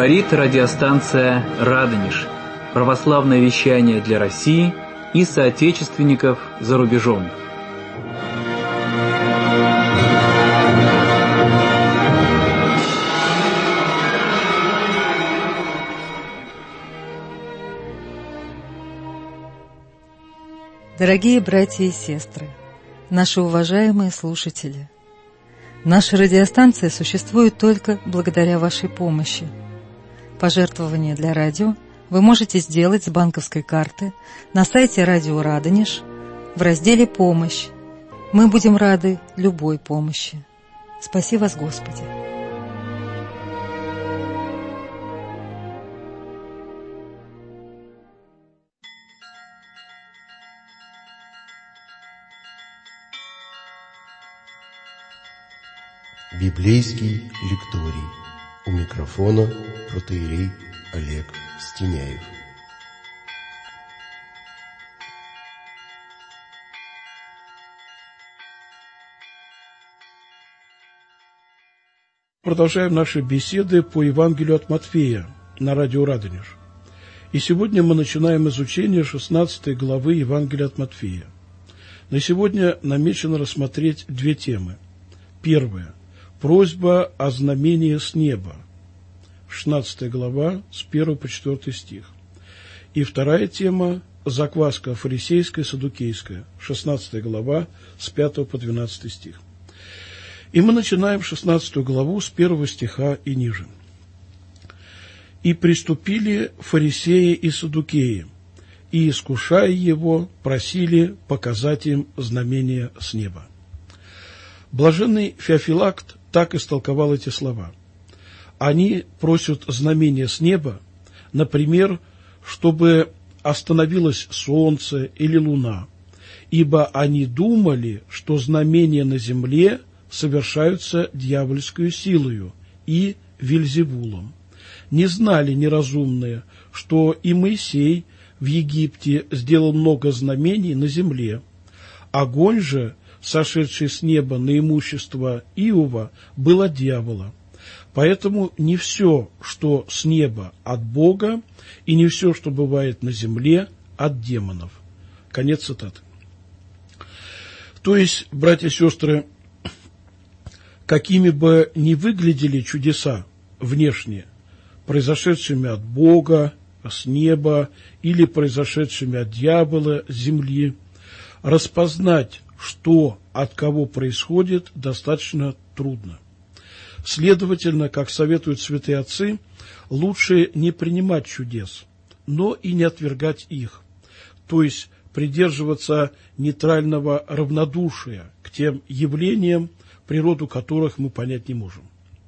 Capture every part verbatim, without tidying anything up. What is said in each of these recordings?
Говорит радиостанция «Радонеж». Православное вещание для России и соотечественников за рубежом. Дорогие братья и сестры, наши уважаемые слушатели, наша радиостанция существует только благодаря вашей помощи. Пожертвования для радио вы можете сделать с банковской карты на сайте Радио Радонеж в разделе «Помощь». Мы будем рады любой помощи. Спаси вас, Господи! Библейский лекторий. У микрофона протоиерей Олег Стеняев. Продолжаем наши беседы по Евангелию от Матфея на радио Радонеж. И сегодня мы начинаем изучение шестнадцатой главы Евангелия от Матфея. На сегодня намечено рассмотреть две темы. Первая. Просьба о знамении с неба. шестнадцатая глава, с первого по четвёртый стих. И вторая тема – закваска фарисейская, саддукейская. шестнадцатая глава, с пятого по двенадцатый стих. И мы начинаем шестнадцатую главу с первого стиха и ниже. «И приступили фарисеи и саддукеи, и, искушая его, просили показать им знамение с неба». Блаженный Феофилакт так истолковал эти слова. Они просят знамения с неба, например, чтобы остановилось солнце или луна, ибо они думали, что знамения на земле совершаются дьявольскою силою и Вельзевулом. Не знали неразумные, что и Моисей в Египте сделал много знамений на земле. Огонь же, сошедший с неба на имущество Иова, был от дьявола. Поэтому не все, что с неба, от Бога, и не все, что бывает на земле, от демонов. Конец цитаты. То есть, братья и сестры, какими бы ни выглядели чудеса внешние, произошедшими от Бога, с неба, или произошедшими от дьявола, с земли, распознать, что от кого происходит, достаточно трудно. Следовательно, как советуют святые отцы, лучше не принимать чудес, но и не отвергать их, то есть придерживаться нейтрального равнодушия к тем явлениям, природу которых мы понять не можем.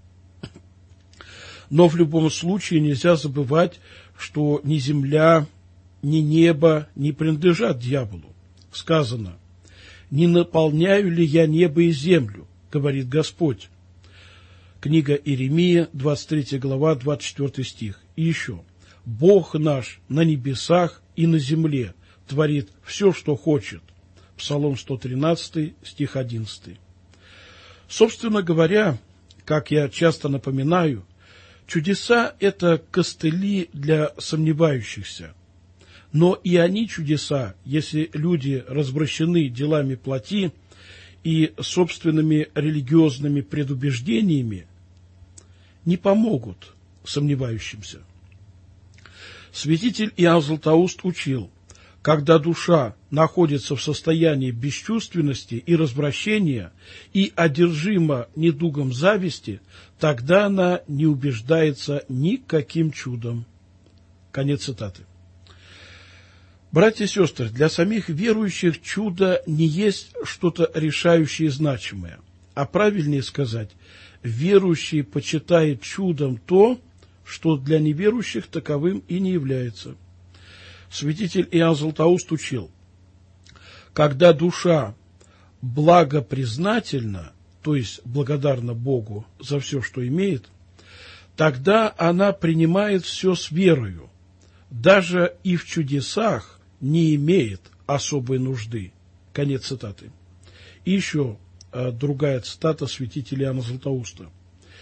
Но в любом случае нельзя забывать, что ни земля, ни небо не принадлежат дьяволу. Сказано: «Не наполняю ли я небо и землю, говорит Господь». Книга Иеремия, двадцать третья глава, двадцать четвёртый стих. И еще: «Бог наш на небесах и на земле творит все, что хочет». Псалом сто тринадцатый, стих одиннадцатый. Собственно говоря, как я часто напоминаю, чудеса – это костыли для сомневающихся. Но и они чудеса, если люди развращены делами плоти и собственными религиозными предубеждениями, не помогут сомневающимся. Святитель Иоанн Златоуст учил: когда душа находится в состоянии бесчувственности и развращения и одержима недугом зависти, тогда она не убеждается никаким чудом. Конец цитаты. Братья и сестры, для самих верующих чудо не есть что-то решающее и значимое, а правильнее сказать, верующий почитает чудом то, что для неверующих таковым и не является. Святитель Иоанн Златоуст учил: когда душа благопризнательна, то есть благодарна Богу за все, что имеет, тогда она принимает все с верою, даже и в чудесах не имеет особой нужды. Конец цитаты. И еще э, другая цитата святителя Иоанна Златоуста.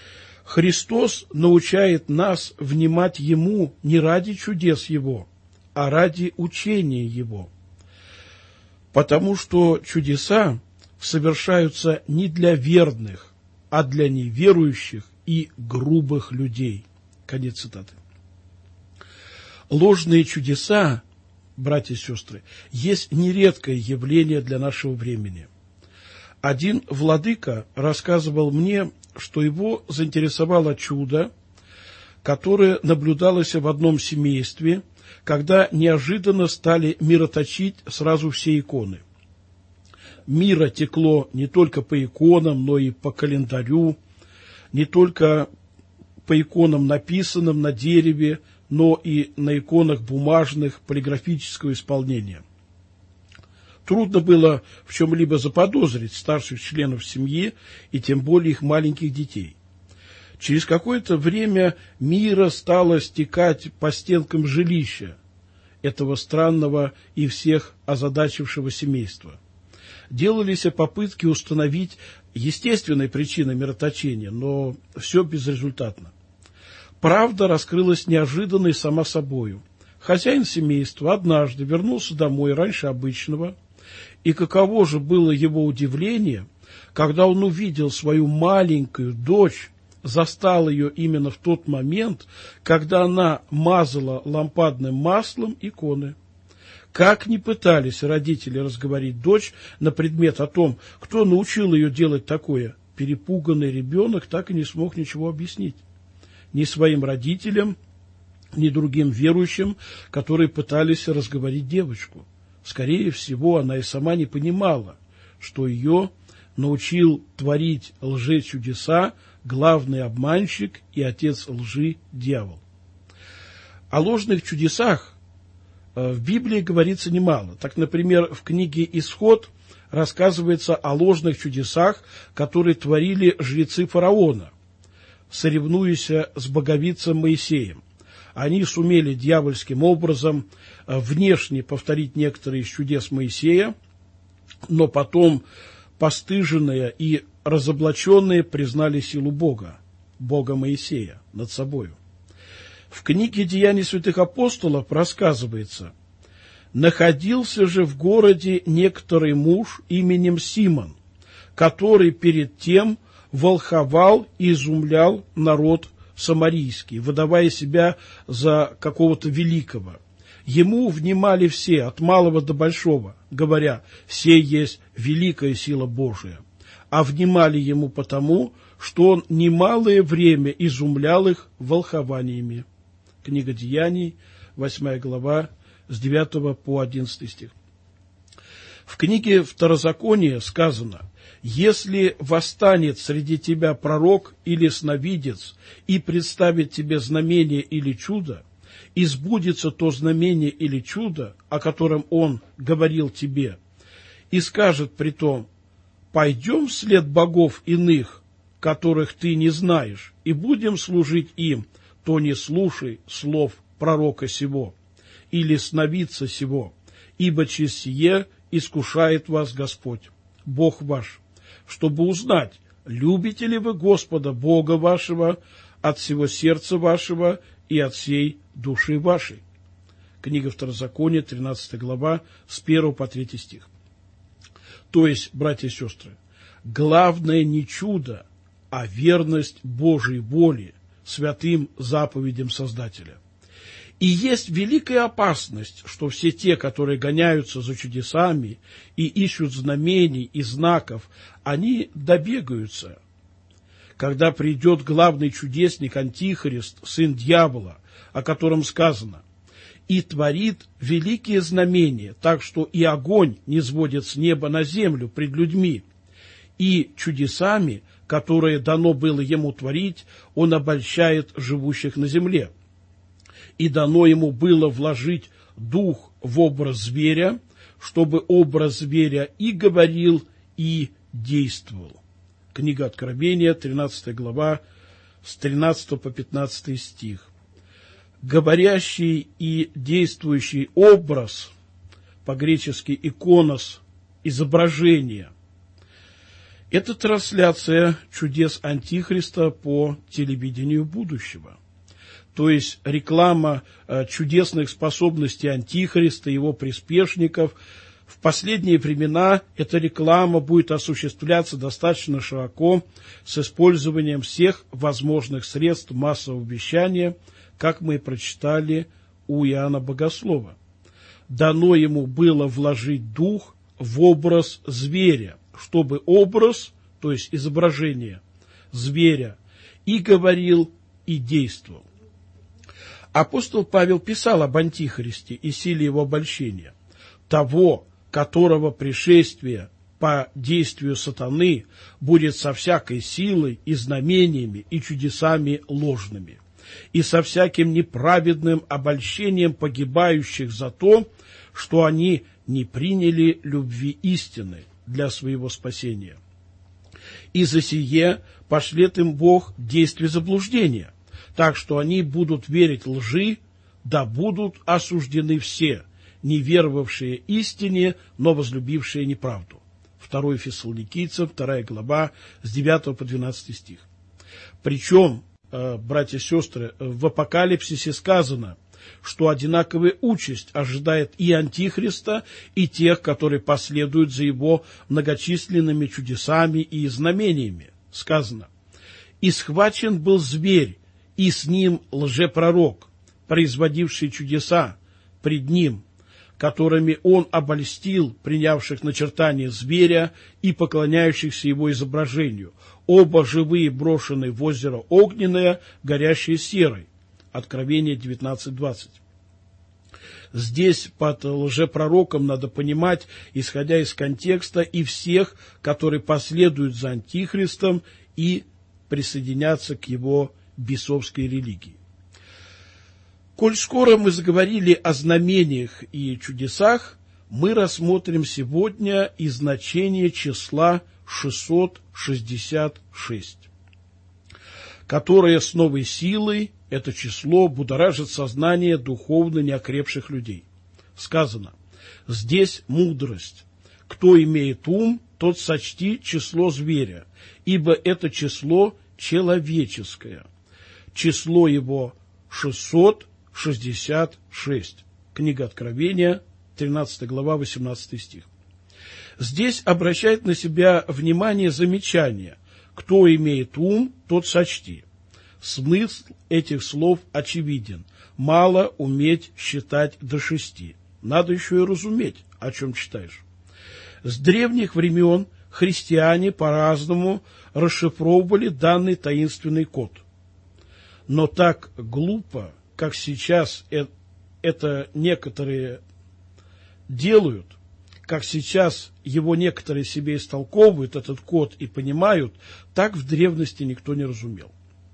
Христос научает нас внимать Ему не ради чудес Его, а ради учения Его. Потому что чудеса совершаются не для верных, а для неверующих и грубых людей. Конец цитаты. Ложные чудеса, братья и сестры, есть нередкое явление для нашего времени. Один владыка рассказывал мне, что его заинтересовало чудо, которое наблюдалось в одном семействе, когда неожиданно стали мироточить сразу все иконы. Мира текло не только по иконам, но и по календарю, не только по иконам, написанным на дереве, но и на иконах бумажных полиграфического исполнения. Трудно было в чем-либо заподозрить старших членов семьи и тем более их маленьких детей. Через какое-то время мира стала стекать по стенкам жилища этого странного и всех озадачившего семейства. Делались попытки установить естественные причины мироточения, но все безрезультатно. Правда раскрылась неожиданно и сама собою. Хозяин семейства однажды вернулся домой раньше обычного, и каково же было его удивление, когда он увидел свою маленькую дочь, застал ее именно в тот момент, когда она мазала лампадным маслом иконы. Как ни пытались родители разговорить дочь на предмет о том, кто научил ее делать такое, перепуганный ребенок так и не смог ничего объяснить. Ни своим родителям, ни другим верующим, которые пытались разговорить девочку. Скорее всего, она и сама не понимала, что ее научил творить лжечудеса главный обманщик и отец лжи дьявол. О ложных чудесах в Библии говорится немало. Так, например, в книге «Исход» рассказывается о ложных чудесах, которые творили жрецы фараона, соревнуясь с боговицем Моисеем. Они сумели дьявольским образом внешне повторить некоторые из чудес Моисея, но потом, постыженные и разоблаченные, признали силу Бога, Бога Моисея, над собою. В книге «Деяний святых апостолов» рассказывается: «Находился же в городе некоторый муж именем Симон, который перед тем волховал и изумлял народ самарийский, выдавая себя за какого-то великого. Ему внимали все, от малого до большого, говоря: «Сей есть великая сила Божия». А внимали ему потому, что он немалое время изумлял их волхованиями». Книга Деяний, восьмая глава, с девятого по одиннадцатый стих. В книге Второзакония сказано: «Если восстанет среди тебя пророк или сновидец и представит тебе знамение или чудо, и сбудется то знамение или чудо, о котором он говорил тебе, и скажет притом: пойдем вслед богов иных, которых ты не знаешь, и будем служить им, то не слушай слов пророка сего или сновидца сего, ибо через сие искушает вас Господь, Бог ваш, чтобы узнать, любите ли вы Господа Бога вашего от всего сердца вашего и от всей души вашей». Книга Второзакония, тринадцатая глава, с первого по третий стих. То есть, братья и сестры, главное не чудо, а верность Божьей воле, святым заповедям Создателя. И есть великая опасность, что все те, которые гоняются за чудесами и ищут знамений и знаков, они добегаются. Когда придет главный чудесник Антихрист, сын дьявола, о котором сказано: «И творит великие знамения, так что и огонь не сводит с неба на землю пред людьми, и чудесами, которые дано было ему творить, он обольщает живущих на земле. И дано ему было вложить дух в образ зверя, чтобы образ зверя и говорил, и действовал». Книга Откровения, тринадцатая глава, с тринадцатого по пятнадцатый стих. Говорящий и действующий образ, по-гречески иконос, изображение. Это трансляция чудес Антихриста по телевидению будущего. То есть реклама э, чудесных способностей Антихриста, его приспешников. В последние времена эта реклама будет осуществляться достаточно широко с использованием всех возможных средств массового вещания, как мы и прочитали у Иоанна Богослова. Дано ему было вложить дух в образ зверя, чтобы образ, то есть изображение зверя, и говорил, и действовал. Апостол Павел писал об Антихристе и силе его обольщения. Того, которого пришествие по действию сатаны будет со всякой силой и знамениями и чудесами ложными, и со всяким неправедным обольщением погибающих за то, что они не приняли любви истины для своего спасения. И за сие пошлет им Бог действие заблуждения, так что они будут верить лжи, да будут осуждены все, не веровавшие истине, но возлюбившие неправду. второе Фессалоникийцам, вторая глава, с девятого по двенадцатый стих. Причем, братья и сестры, в Апокалипсисе сказано, что одинаковая участь ожидает и Антихриста, и тех, которые последуют за его многочисленными чудесами и знамениями. Сказано: «И схвачен был зверь, и с ним лжепророк, производивший чудеса пред ним, которыми он обольстил принявших начертание зверя и поклоняющихся его изображению, оба живые брошены в озеро огненное, горящее серой». Откровение девятнадцать двадцать. Здесь под лжепророком надо понимать, исходя из контекста, и всех, которые последуют за Антихристом и присоединятся к его бесовской религии. Коль скоро мы заговорили о знамениях и чудесах, мы рассмотрим сегодня и значение числа шестьсот шестьдесят шесть, которое с новой силой, это число, будоражит сознание духовно неокрепших людей. Сказано: «Здесь мудрость. Кто имеет ум, тот сочти число зверя, ибо это число человеческое. Число его шестьсот шестьдесят шесть». Книга Откровения, тринадцатая глава, восемнадцатый стих. Здесь обращает на себя внимание замечание: «Кто имеет ум, тот сочти». Смысл этих слов очевиден. Мало уметь считать до шести. Надо еще и разуметь, о чем читаешь. С древних времен христиане по-разному расшифровывали данный таинственный код. Но так глупо, как сейчас это некоторые делают, как сейчас его некоторые себе истолковывают, этот код, и понимают, так в древности никто не разумел.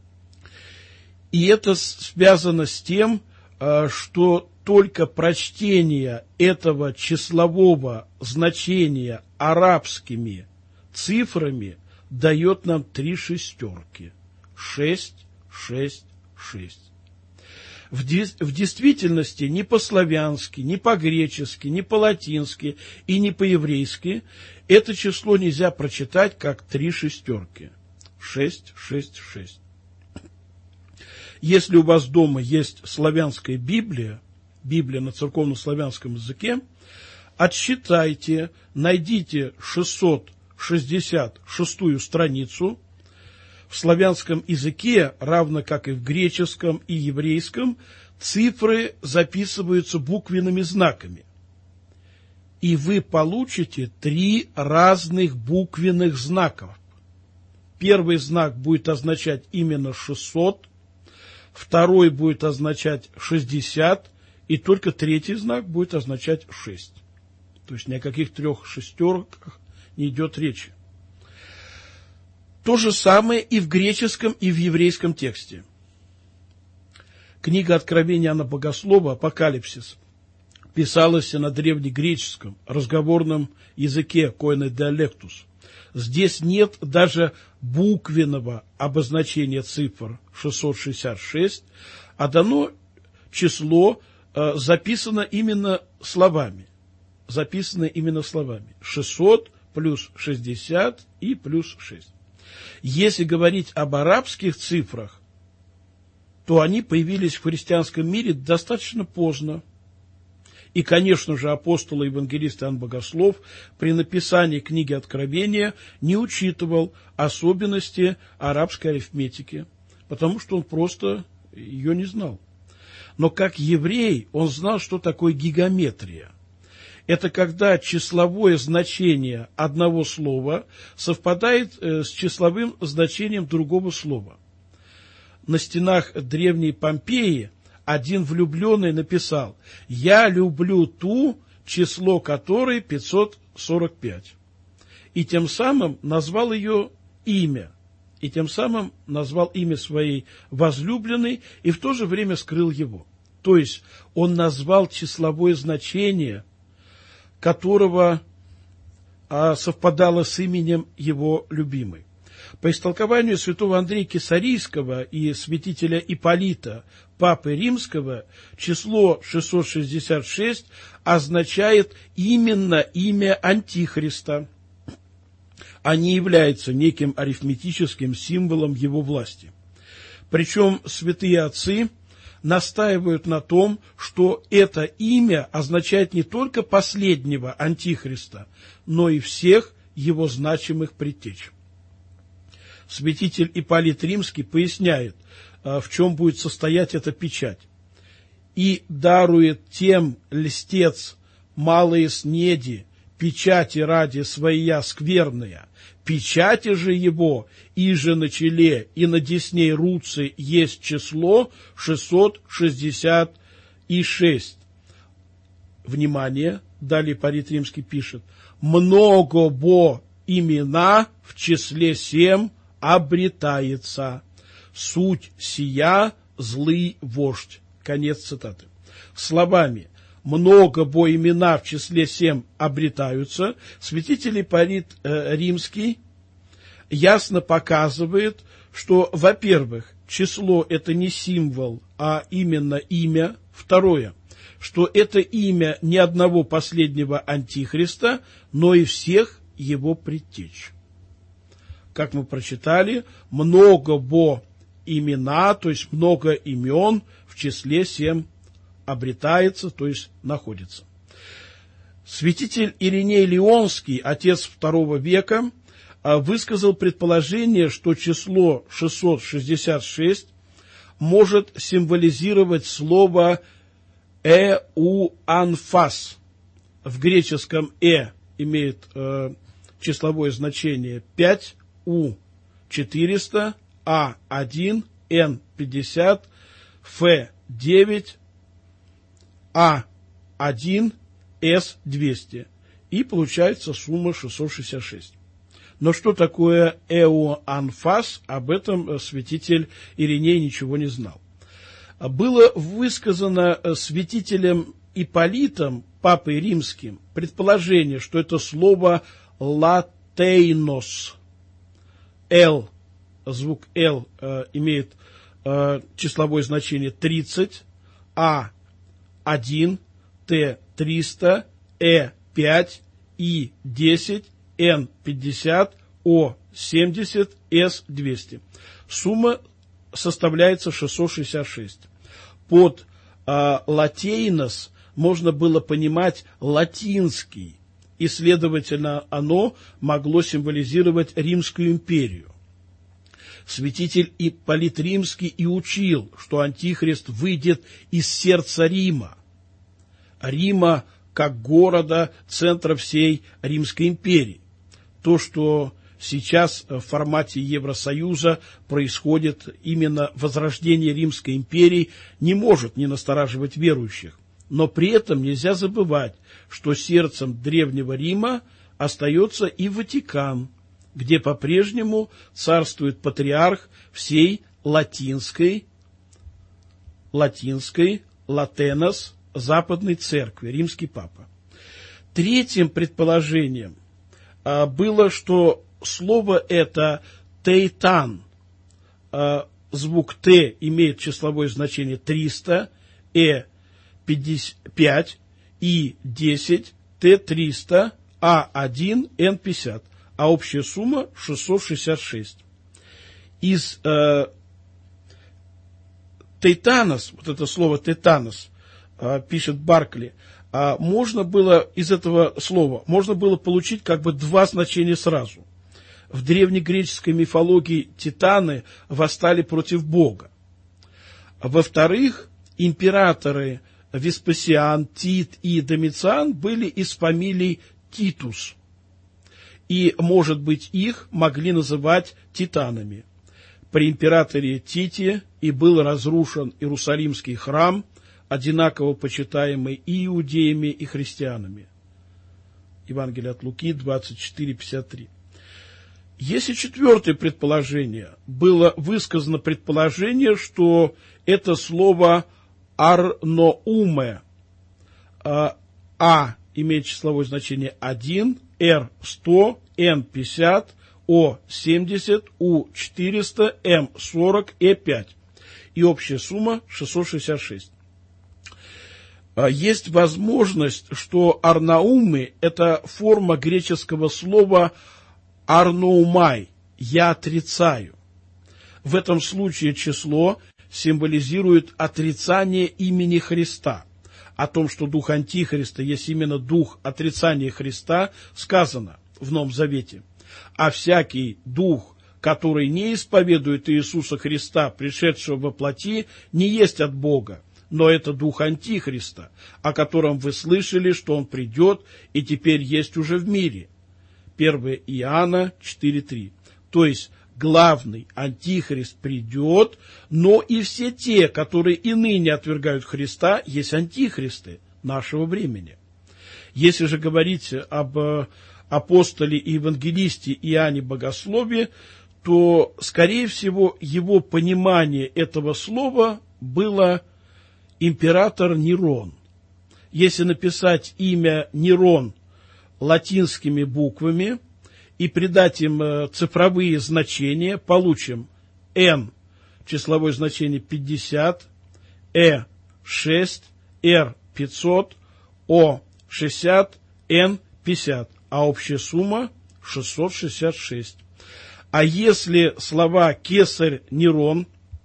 И это связано с тем, что только прочтение этого числового значения арабскими цифрами дает нам три шестерки. Шесть, шесть, шесть. В, в действительности ни по-славянски, ни по-гречески, ни по-латински и ни по-еврейски это число нельзя прочитать как три шестерки. Шесть, шесть, шесть. Если у вас дома есть славянская Библия, Библия на церковно-славянском языке, отсчитайте, найдите шестьсот шестьдесят шестую страницу. В славянском языке, равно как и в греческом и еврейском, цифры записываются буквенными знаками. И вы получите три разных буквенных знаков. Первый знак будет означать именно шестьсот, второй будет означать шестьдесят, и только третий знак будет означать шесть. То есть ни о каких трех шестерках не идет речи. То же самое и в греческом, и в еврейском тексте. Книга Откровения Иоанна Богослова, Апокалипсис, писалась на древнегреческом разговорном языке коэне диалектус. Здесь нет даже буквенного обозначения цифр шестьсот шестьдесят шесть, а дано число, записано именно словами. Записано именно словами. шестьсот плюс шестьдесят и плюс шесть. Если говорить об арабских цифрах, то они появились в христианском мире достаточно поздно. И, конечно же, апостол и евангелист Иоанн Богослов при написании книги Откровения не учитывал особенности арабской арифметики, потому что он просто ее не знал. Но как еврей он знал, что такое гигаметрия. Это когда числовое значение одного слова совпадает с числовым значением другого слова. На стенах древней Помпеи один влюбленный написал: «Я люблю ту, число которой пятьсот сорок пять». И тем самым назвал ее имя. И тем самым назвал имя своей возлюбленной и в то же время скрыл его. То есть он назвал числовое значение, которого а, совпадало с именем его любимой. По истолкованию святого Андрея Кесарийского и святителя Ипполита, папы Римского, число шестьсот шестьдесят шесть означает именно имя Антихриста, а не является неким арифметическим символом его власти. Причем святые отцы настаивают на том, что это имя означает не только последнего Антихриста, но и всех его значимых предтеч. Святитель Ипполит Римский поясняет, в чем будет состоять эта печать. «И дарует тем льстец малые снеди, печати ради своя скверная, печати же его, и же на челе, и на десне руцы есть число шестьсот шестьдесят шесть». Внимание, далее Ипполит Римский пишет: «Много бо имена в числе семь обретается, суть сия злый вождь». Конец цитаты. Словами «много бо имена в числе семь обретаются» святитель Ипполит э, Римский ясно показывает, что, во-первых, число – это не символ, а именно имя. Второе, что это имя не одного последнего антихриста, но и всех его предтеч. Как мы прочитали, много бо имена, то есть много имен в числе семь обретается, то есть находится. Святитель Ириней Лионский, отец второго века, высказал предположение, что число шестьсот шестьдесят шесть может символизировать слово «эуанфас». В греческом «э» имеет э, числовое значение пять, «у» – четыреста, «а» – один, «н» – пятьдесят, «ф» – девять, «а» – один, «с» – двести. И получается сумма шестьсот шестьдесят шесть. Но что такое эуанфас, об этом святитель Ириней ничего не знал. Было высказано святителем Ипполитом, папой римским, предположение, что это слово латейнос. Л, звук Л э, имеет э, числовое значение тридцать, А один, Т триста, Э пять, И десять, Н пятьдесят, О семьдесят, С двести. Сумма составляется шестьсот шестьдесят шесть. Под э, латейнос можно было понимать латинский, и, следовательно, оно могло символизировать Римскую империю. Святитель Ипполит Римский и учил, что Антихрист выйдет из сердца Рима, Рима как города, центра всей Римской империи. То, что сейчас в формате Евросоюза происходит, именно возрождение Римской империи, не может не настораживать верующих. Но при этом нельзя забывать, что сердцем Древнего Рима остается и Ватикан, где по-прежнему царствует патриарх всей латинской, латинской, латенос, Западной Церкви, римский папа. Третьим предположением а, было, что слово это «тейтан». А, звук «т» имеет числовое значение триста, «э» пятьдесят пять, И десять, Т триста, А один Н пятьдесят, а общая сумма шестьсот шестьдесят шесть. Из э, тейтанос, вот это слово тейтанос, э, пишет Баркли, э, можно было из этого слова, можно было получить как бы два значения сразу. В древнегреческой мифологии титаны восстали против Бога. Во-вторых, императоры Веспасиан, Тит и Домициан были из фамилий Титус. И, может быть, их могли называть титанами. При императоре Тите и был разрушен Иерусалимский храм, одинаково почитаемый и иудеями, и христианами. Евангелие от Луки двадцать четыре пятьдесят три. Есть и четвертое предположение. Было высказано предположение, что это слово «арноуме». А, а имеет числовое значение один, Р сто, Н пятьдесят, О семьдесят, У четыреста, М сорок, Э пять. И общая сумма шестьсот шестьдесят шесть. Есть возможность, что арнаумы – это форма греческого слова «арноумай» – «я отрицаю». В этом случае число символизирует отрицание имени Христа. О том, что дух Антихриста есть именно дух отрицания Христа, сказано в Новом Завете. А всякий дух, который не исповедует Иисуса Христа, пришедшего во плоти, не есть от Бога, но это дух Антихриста, о котором вы слышали, что он придет и теперь есть уже в мире. первое Иоанна четыре три. То есть главный Антихрист придет, но и все те, которые и ныне отвергают Христа, есть антихристы нашего времени. Если же говорить об апостоле и евангелисте Иоанне Богослове, то, скорее всего, его понимание этого слова было император Нерон. Если написать имя Нерон латинскими буквами и придать им цифровые значения, получим Н, числовое значение пятьдесят, Э шесть, Р пятьсот, О шестьдесят, Н пятьдесят, а общая сумма шестьсот шестьдесят шесть. А если слова «кесарь Нерон»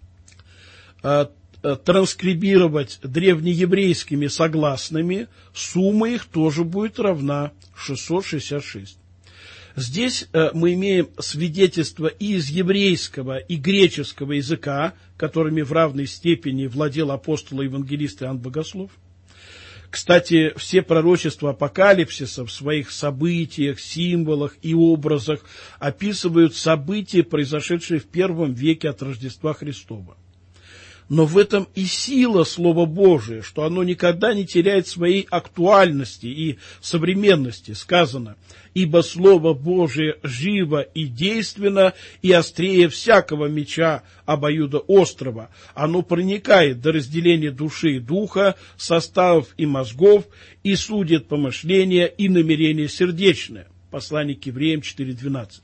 э, транскрибировать древнееврейскими согласными, сумма их тоже будет равна шестьсот шестьдесят шесть. Здесь э, мы имеем свидетельство и из еврейского, и греческого языка, которыми в равной степени владел апостол и евангелист Иоанн Богослов. Кстати, все пророчества апокалипсиса в своих событиях, символах и образах описывают события, произошедшие в первом веке от Рождества Христова. Но в этом и сила Слова Божия, что оно никогда не теряет своей актуальности и современности. Сказано: «Ибо Слово Божие живо и действенно, и острее всякого меча обоюдоострого. Оно проникает до разделения души и духа, составов и мозгов, и судит помышления и намерения сердечные». Послание к Евреям четыре двенадцать.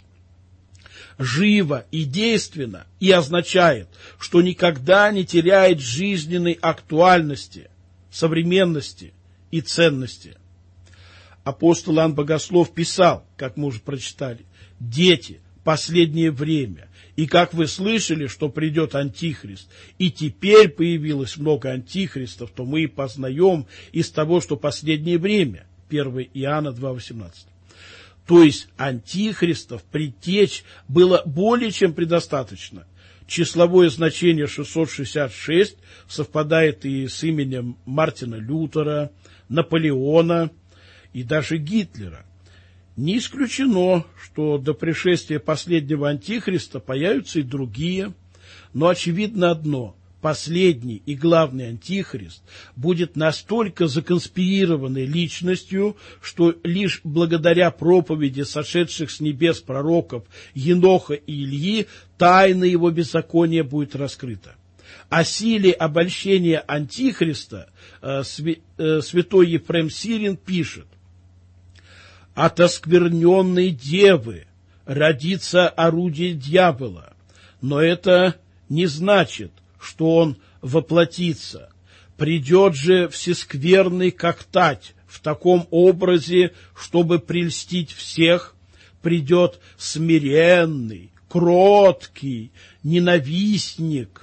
Живо и действенно и означает, что никогда не теряет жизненной актуальности, современности и ценности. Апостол Иоанн Богослов писал, как мы уже прочитали: «Дети, последнее время, и как вы слышали, что придет Антихрист, и теперь появилось много антихристов, то мы и познаем из того, что последнее время». первое Иоанна два восемнадцать. То есть антихристов, предтеч было более чем предостаточно. Числовое значение шестьсот шестьдесят шесть совпадает и с именем Мартина Лютера, Наполеона и даже Гитлера. Не исключено, что до пришествия последнего антихриста появятся и другие, но очевидно одно: последний и главный антихрист будет настолько законспирированной личностью, что лишь благодаря проповеди сошедших с небес пророков Еноха и Ильи тайна его беззакония будет раскрыта. О силе обольщения антихриста э, э, святой Ефрем Сирин пишет: «От оскверненной девы родится орудие дьявола, но это не значит, что он воплотится. Придет же всескверный, как тать, в таком образе, чтобы прельстить всех, придет смиренный, кроткий, ненавистник,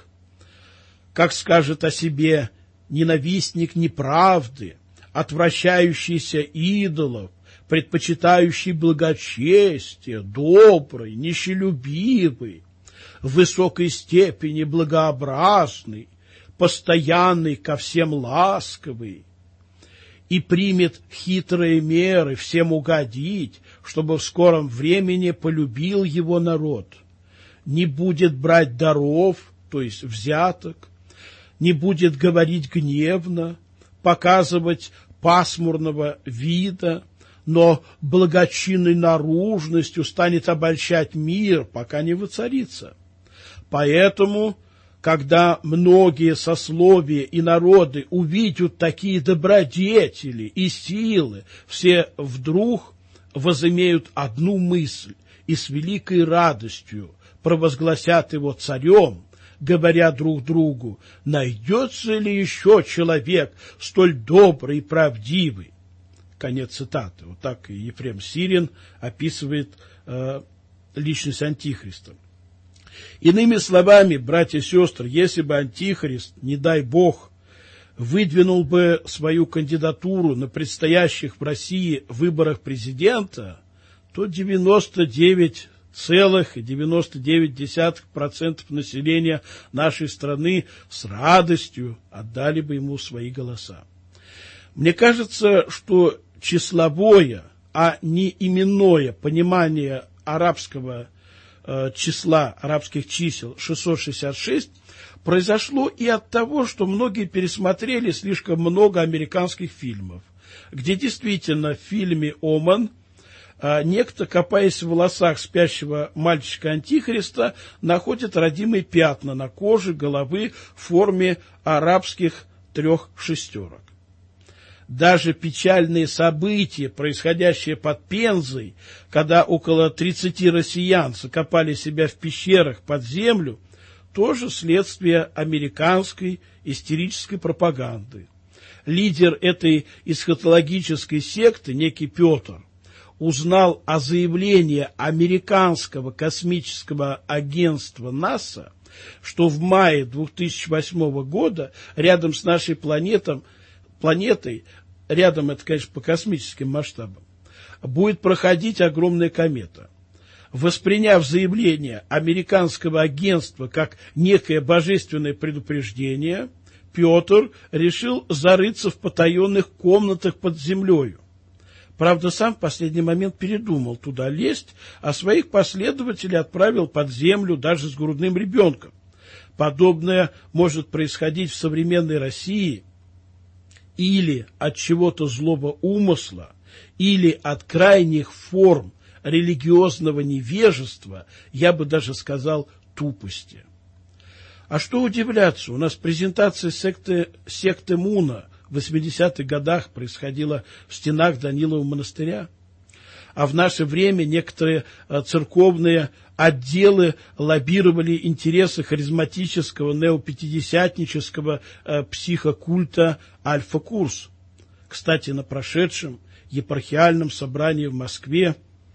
как скажет о себе, ненавистник неправды, отвращающийся идолов, предпочитающий благочестие, добрый, нищелюбивый, в высокой степени благообразный, постоянный, ко всем ласковый, и примет хитрые меры всем угодить, чтобы в скором времени полюбил его народ, не будет брать даров, то есть взяток, не будет говорить гневно, показывать пасмурного вида, но благочинной наружностью станет обольщать мир, пока не воцарится. Поэтому, когда многие сословия и народы увидят такие добродетели и силы, все вдруг возымеют одну мысль и с великой радостью провозгласят его царем, говоря друг другу: найдется ли еще человек столь добрый и правдивый? Конец цитаты. Вот так Ефрем Сирин описывает э, личность Антихриста. Иными словами, братья и сестры, если бы Антихрист, не дай Бог, выдвинул бы свою кандидатуру на предстоящих в России выборах президента, то девяносто девять целых девяносто девять десятых процента населения нашей страны с радостью отдали бы ему свои голоса. Мне кажется, что числовое, а не именное понимание арабского э, числа, арабских чисел шестьсот шестьдесят шесть произошло и от того, что многие пересмотрели слишком много американских фильмов, где действительно в фильме «Оман» э, некто, копаясь в волосах спящего мальчика Антихриста, находит родимые пятна на коже головы в форме арабских трех шестерок. Даже печальные события, происходящие под Пензой, когда около тридцати россиян закопали себя в пещерах под землю, тоже следствие американской истерической пропаганды. Лидер этой эсхатологической секты, некий Петр, узнал о заявлении американского космического агентства НАСА, что в мае две тысячи восьмого года рядом с нашей планетой планетой, рядом это, конечно, по космическим масштабам, будет проходить огромная комета. Восприняв заявление американского агентства как некое божественное предупреждение, Петр решил зарыться в потаенных комнатах под землею. Правда, сам в последний момент передумал туда лезть, а своих последователей отправил под землю даже с грудным ребенком. Подобное может происходить в современной России или от чего-то злого умысла, или от крайних форм религиозного невежества, я бы даже сказал, тупости. А что удивляться, у нас презентация секты, секты Муна в восьмидесятых годах происходила в стенах Данилова монастыря, а в наше время некоторые церковные отделы лоббировали интересы харизматического неопятидесятнического э, психокульта «Альфа-курс». Кстати, на прошедшем епархиальном собрании в Москве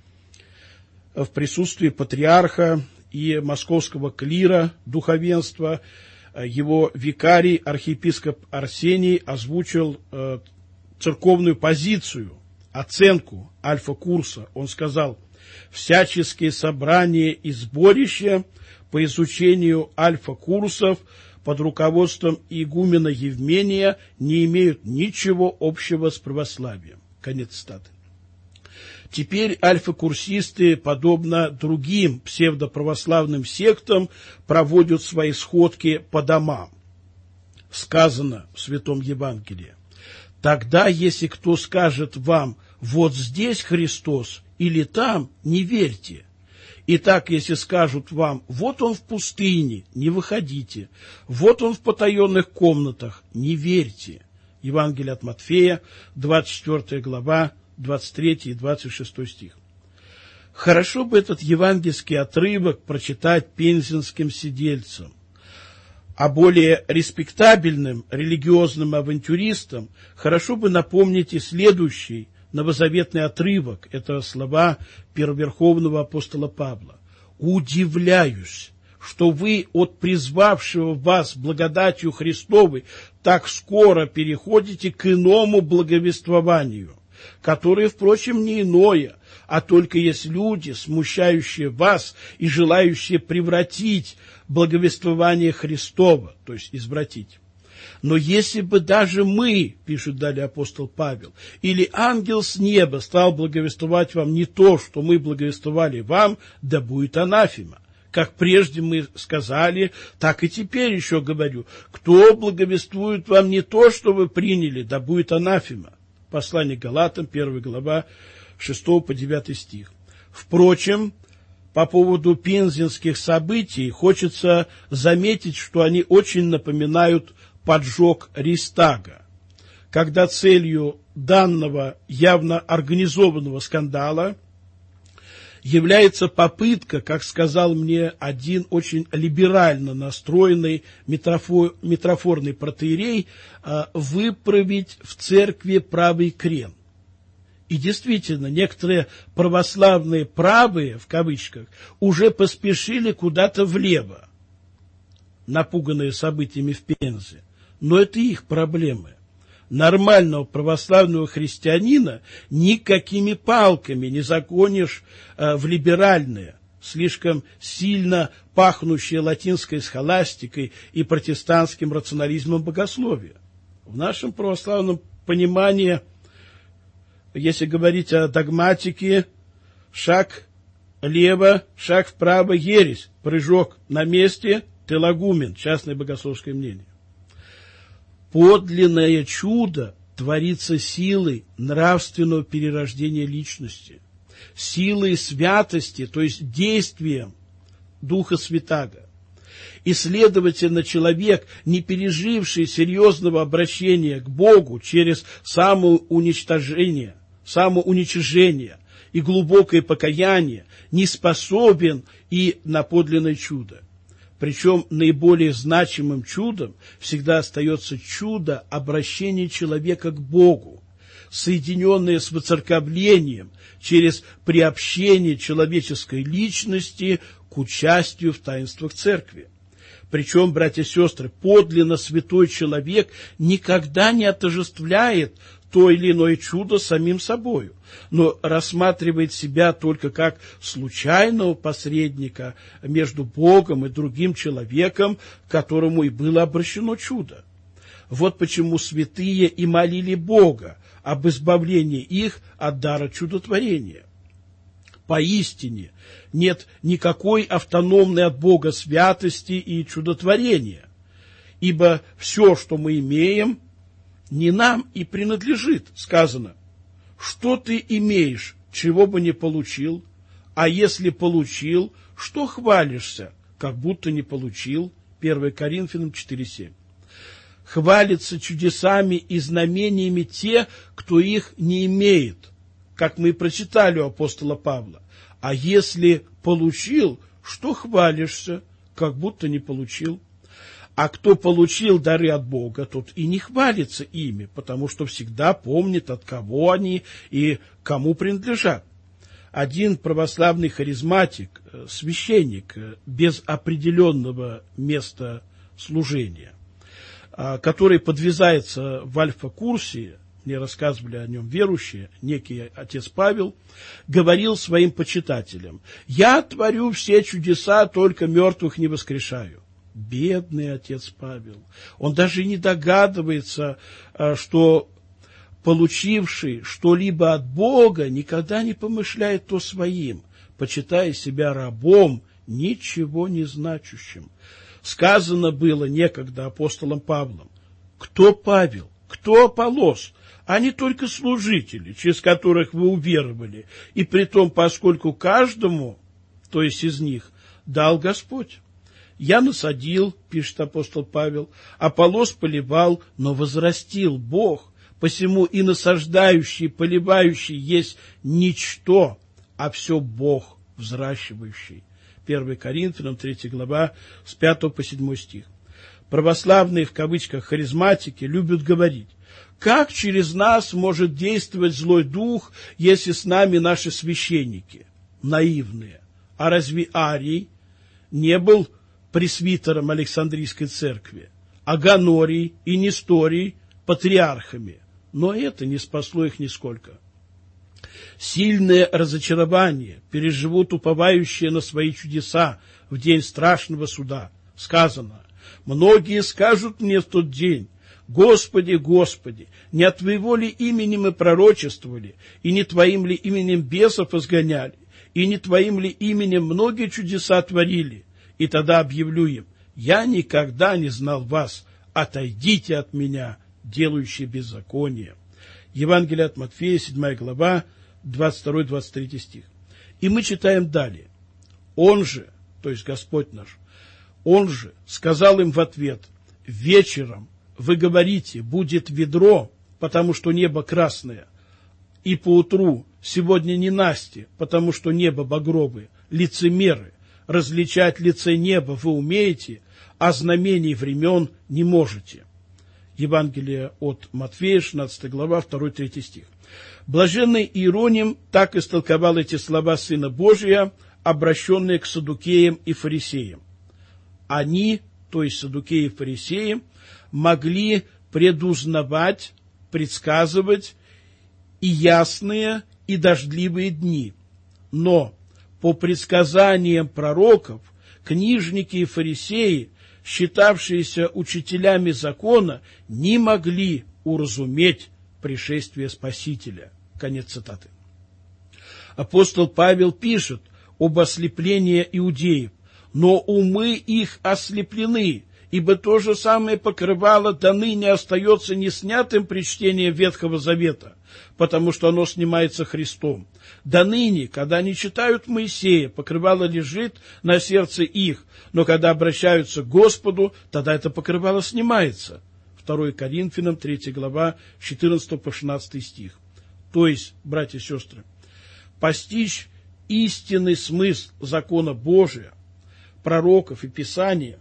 в присутствии патриарха и московского клира, духовенства, его викарий, архиепископ Арсений, озвучил э, церковную позицию, оценку Альфа-курса. Он сказал: всяческие собрания и сборища по изучению альфа-курсов под руководством игумена Евмения не имеют ничего общего с православием. Конец цитаты. Теперь альфа-курсисты, подобно другим псевдоправославным сектам, проводят свои сходки по домам. Сказано в Святом Евангелии: тогда, если кто скажет вам: вот здесь Христос, или там, не верьте. Итак, если скажут вам: вот он в пустыне, не выходите, вот он в потаенных комнатах, не верьте. Евангелие от Матфея, двадцать четвёртая глава, двадцать третий и двадцать шестой стих. Хорошо бы этот евангельский отрывок прочитать пензенским сидельцам. А более респектабельным религиозным авантюристам хорошо бы напомнить и следующий новозаветный отрывок. Это слова первоверховного апостола Павла. «Удивляюсь, что вы от призвавшего вас благодатью Христовой так скоро переходите к иному благовествованию, которое, впрочем, не иное, а только есть люди, смущающие вас и желающие превратить благовествование Христово, то есть извратить. Но если бы даже мы, пишет далее апостол Павел, или ангел с неба стал благовествовать вам не то, что мы благовествовали вам, да будет анафема. Как прежде мы сказали, так и теперь еще говорю, кто благовествует вам не то, что вы приняли, да будет анафема». Послание Галатам, первая глава, шестого по девятый стих. Впрочем, по поводу пензенских событий хочется заметить, что они очень напоминают поджог Рейхстага, когда целью данного явно организованного скандала является попытка, как сказал мне один очень либерально настроенный митрофор, митрофорный протоиерей, выправить в церкви правый крен. И действительно, некоторые православные правые, в кавычках, уже поспешили куда-то влево, напуганные событиями в Пензе. Но это их проблемы. Нормального православного христианина никакими палками не загонишь э, в либеральное, слишком сильно пахнущее латинской схоластикой и протестантским рационализмом богословия. В нашем православном понимании, если говорить о догматике, шаг лево, шаг вправо — ересь, прыжок на месте — теологумен, частное богословское мнение. Подлинное чудо творится силой нравственного перерождения личности, силой святости, то есть действием Духа Святаго. И, следовательно, человек, не переживший серьезного обращения к Богу через самоуничтожение, самоуничижение и глубокое покаяние, не способен и на подлинное чудо. Причем наиболее значимым чудом всегда остается чудо обращения человека к Богу, соединенное с воцерковлением через приобщение человеческой личности к участию в таинствах церкви. Причем, братья и сестры, подлинно святой человек никогда не отождествляет то или иное чудо самим собою, но рассматривает себя только как случайного посредника между Богом и другим человеком, к которому и было обращено чудо. Вот почему святые и молили Бога об избавлении их от дара чудотворения. Поистине нет никакой автономной от Бога святости и чудотворения, ибо все, что мы имеем, не нам и принадлежит. Сказано: что ты имеешь, чего бы не получил, а если получил, что хвалишься, как будто не получил. первое Коринфянам четыре семь. Хвалятся чудесами и знамениями те, кто их не имеет, как мы прочитали у апостола Павла. А если получил, что хвалишься, как будто не получил. А кто получил дары от Бога, тот и не хвалится ими, потому что всегда помнит, от кого они и кому принадлежат. Один православный харизматик, священник без определенного места служения, который подвязается в альфа-курсе, мне рассказывали о нем верующие, некий отец Павел, говорил своим почитателям: «Я творю все чудеса, только мертвых не воскрешаю». Бедный отец Павел. Он даже не догадывается, что получивший что-либо от Бога никогда не помышляет то своим, почитая себя рабом, ничего не значащим. Сказано было некогда апостолом Павлом: кто Павел, кто Аполлос? Они только служители, через которых вы уверовали, и притом поскольку каждому, то есть из них, дал Господь. Я насадил, пишет апостол Павел, Аполлос поливал, но возрастил Бог, посему и насаждающий, поливающий есть ничто, а все Бог взращивающий. первое Коринфянам, третья глава, с пятого по седьмой стих. православные, в кавычках, харизматики любят говорить: как через нас может действовать злой дух, если с нами наши священники? Наивные. А разве Арий не был пресвитером Александрийской церкви, а Гонорий и Несторий патриархами? Но это не спасло их нисколько. Сильное разочарование переживут уповающие на свои чудеса в день страшного суда. Сказано: многие скажут мне в тот день: Господи, Господи, не от Твоего ли имени мы пророчествовали, и не Твоим ли именем бесов изгоняли, и не Твоим ли именем многие чудеса творили? И тогда объявлю им: я никогда не знал вас, отойдите от меня, делающие беззаконие. Евангелие от Матфея, седьмая глава, двадцать второй — двадцать третий стих. И мы читаем далее. Он же, то есть Господь наш, Он же сказал им в ответ: вечером вы говорите, будет ведро, потому что небо красное, и поутру сегодня ненастье, потому что небо багровое. Лицемеры, различать лице неба вы умеете, а знамений времен не можете. Евангелие от Матфея, шестнадцатая глава, второй — третий стих. Блаженный Иероним так истолковал эти слова Сына Божия, обращенные к саддукеям и фарисеям. Они, то есть саддукеи и фарисеи, могли предузнавать, предсказывать и ясные, и дождливые дни. Но по предсказаниям пророков книжники и фарисеи, считавшиеся учителями закона, не могли уразуметь пришествие Спасителя. Конец цитаты. Апостол Павел пишет об ослеплении иудеев: но умы их ослеплены, ибо то же самое покрывало до ныне остается неснятым при чтении Ветхого Завета, потому что оно снимается Христом. До ныне, когда они читают Моисея, покрывало лежит на сердце их, но когда обращаются к Господу, тогда это покрывало снимается. второе Коринфянам, третья глава, четырнадцатый по шестнадцатый стих. То есть, братья и сестры, постичь истинный смысл закона Божия, пророков и Писания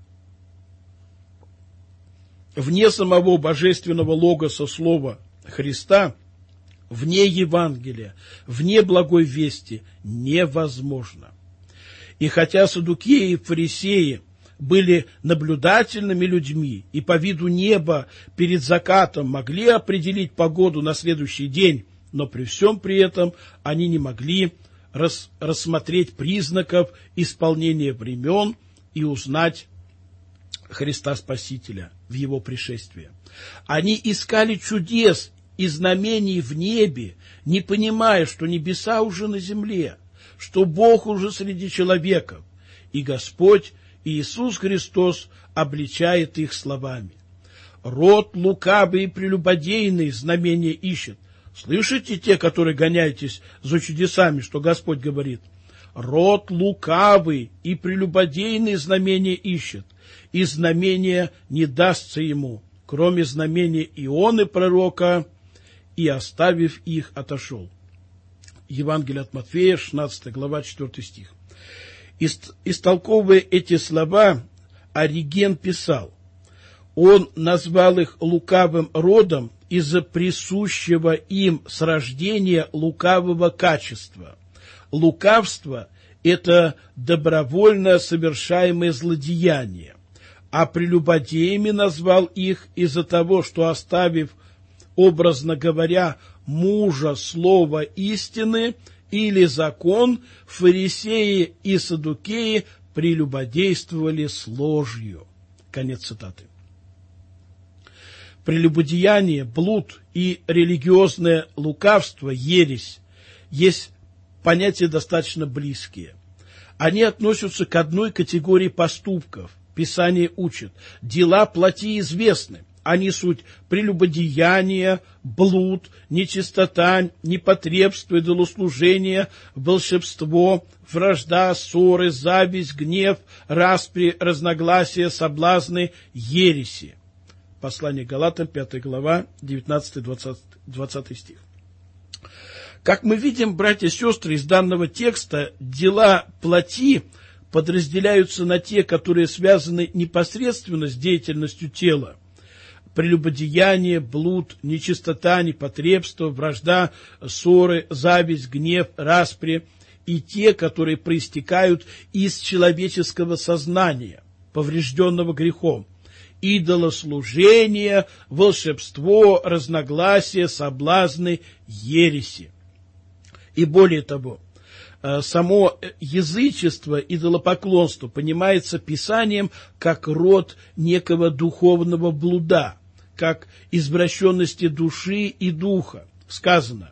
вне самого божественного логоса слова Христа, вне Евангелия, вне благой вести невозможно. И хотя саддукеи и фарисеи были наблюдательными людьми и по виду неба перед закатом могли определить погоду на следующий день, но при всем при этом они не могли рас, рассмотреть признаков исполнения времен и узнать Христа Спасителя в Его пришествии. Они искали чудес и знамений в небе, не понимая, что небеса уже на земле, что Бог уже среди человеков, и Господь Иисус Христос обличает их словами: род лукавый и прелюбодейный знамения ищет. Слышите, те, которые гоняетесь за чудесами, что Господь говорит? Род лукавый и прелюбодейный знамения ищет, и знамения не дастся ему, кроме знамения Ионы пророка, и, оставив их, отошел. Евангелие от Матфея, шестнадцатая глава, четвёртый стих. Истолковывая эти слова, Ориген писал: он назвал их лукавым родом из-за присущего им с рождения лукавого качества. Лукавство – это добровольно совершаемое злодеяние, а прелюбодеями назвал их из-за того, что, оставив, образно говоря, мужа слова истины или закон, фарисеи и саддукеи прелюбодействовали с ложью. Конец цитаты. Прелюбодеяние, блуд и религиозное лукавство, ересь, есть понятия достаточно близкие. Они относятся к одной категории поступков. Писание учит: дела плоти известны. Они суть прелюбодеяние, блуд, нечистота, непотребство, идолослужение, волшебство, вражда, ссоры, зависть, гнев, распри, разногласия, соблазны, ереси. Послание Галатам, пятая глава, девятнадцатый двадцатый стих. Как мы видим, братья и сестры, из данного текста, дела плоти подразделяются на те, которые связаны непосредственно с деятельностью тела: прелюбодеяние, блуд, нечистота, непотребство, вражда, ссоры, зависть, гнев, распри, и те, которые проистекают из человеческого сознания, поврежденного грехом: идолослужение, волшебство, разногласия, соблазны, ереси. И более того, само язычество, идолопоклонство понимается Писанием как род некого духовного блуда, как извращенности души и духа. Сказано: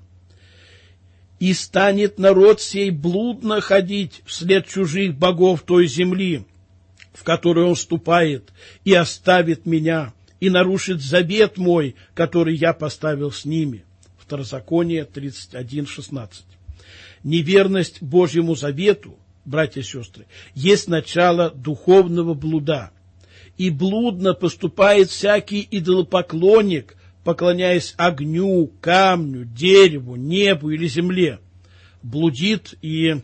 «И станет народ сей блудно ходить вслед чужих богов той земли, в которую он вступает, и оставит меня, и нарушит завет мой, который я поставил с ними». Второзаконие тридцать один шестнадцать. Неверность Божьему завету, братья и сестры, есть начало духовного блуда. И блудно поступает всякий идолопоклонник, поклоняясь огню, камню, дереву, небу или земле. Блудит и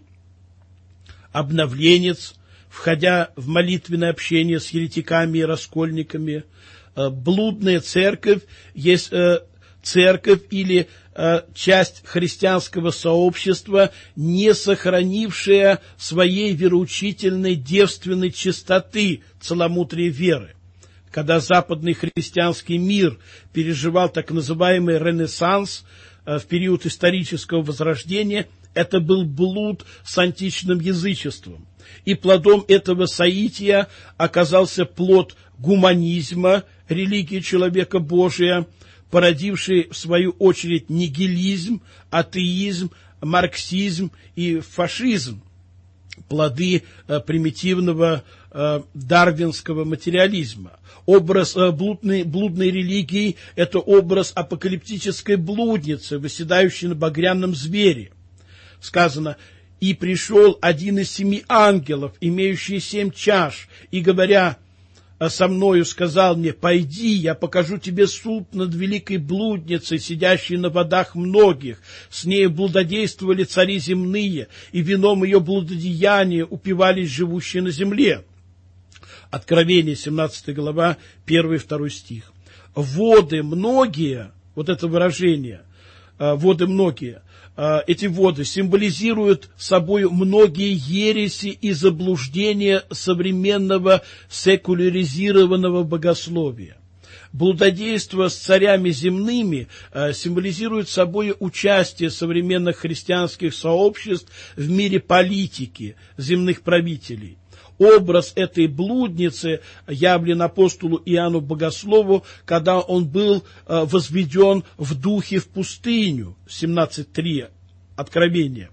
обновленец, входя в молитвенное общение с еретиками и раскольниками. Блудная церковь есть церковь или часть христианского сообщества, не сохранившая своей вероучительной девственной чистоты, целомудрия веры. Когда западный христианский мир переживал так называемый Ренессанс в период исторического возрождения, это был блуд с античным язычеством. И плодом этого соития оказался плод гуманизма, религии человека Божия, породивший, в свою очередь, нигилизм, атеизм, марксизм и фашизм, плоды э, примитивного э, дарвинского материализма. Образ э, блудной, блудной религии – это образ апокалиптической блудницы, восседающей на багряном звере. Сказано: «И пришел один из семи ангелов, имеющий семь чаш, и, говоря со мною, сказал мне: пойди, я покажу тебе суд над великой блудницей, сидящей на водах многих. С нею блудодействовали цари земные, и вином ее блудодеяния упивались живущие на земле». Откровение, семнадцатая глава, первый и второй стих. Воды многие, вот это выражение, воды многие, эти воды символизируют собой многие ереси и заблуждения современного секуляризированного богословия. Блудодейство с царями земными символизирует собой участие современных христианских сообществ в мире политики, земных правителей. Образ этой блудницы явлен апостолу Иоанну Богослову, когда он был возведен в духе в пустыню, семнадцать три, Откровение.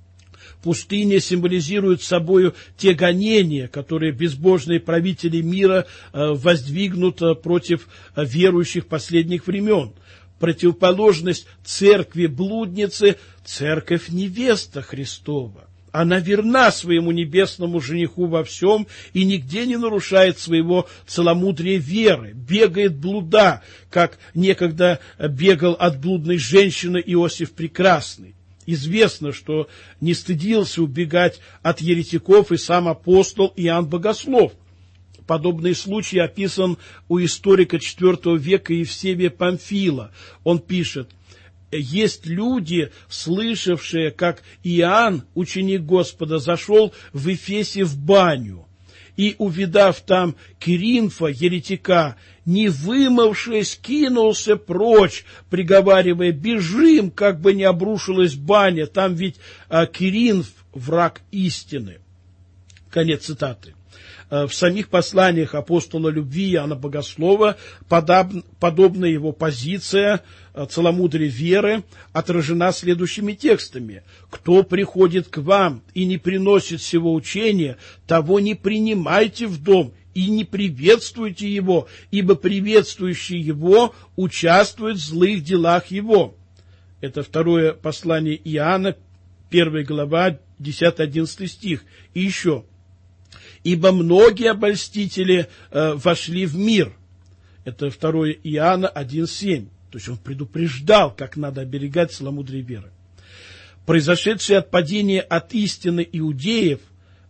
Пустыня символизирует собою те гонения, которые безбожные правители мира воздвигнут против верующих последних времен. Противоположность церкви-блудницы – церковь-невеста Христова. Она верна своему небесному жениху во всем и нигде не нарушает своего целомудрия веры, бегает блуда, как некогда бегал от блудной женщины Иосиф Прекрасный. Известно, что не стыдился убегать от еретиков и сам апостол Иоанн Богослов. Подобный случай описан у историка четвёртого века Евсевия Памфила. Он пишет: «Есть люди, слышавшие, как Иоанн, ученик Господа, зашел в Эфесе в баню, и, увидав там Киринфа, еретика, не вымывшись, кинулся прочь, приговаривая: бежим, как бы не обрушилась баня, там ведь а, Киринф – враг истины». Конец цитаты. В самих посланиях апостола любви Иоанна Богослова подобная его позиция, целомудрие веры, отражена следующими текстами: «Кто приходит к вам и не приносит сего учения, того не принимайте в дом и не приветствуйте его, ибо приветствующий его участвует в злых делах его». Это второе послание Иоанна, первая глава, десятый-одиннадцатый стих. И еще: «Ибо многие обольстители э, вошли в мир». Это второе Иоанна один семь. То есть он предупреждал, как надо оберегать целомудрие веры. Произошедшее отпадение от истины иудеев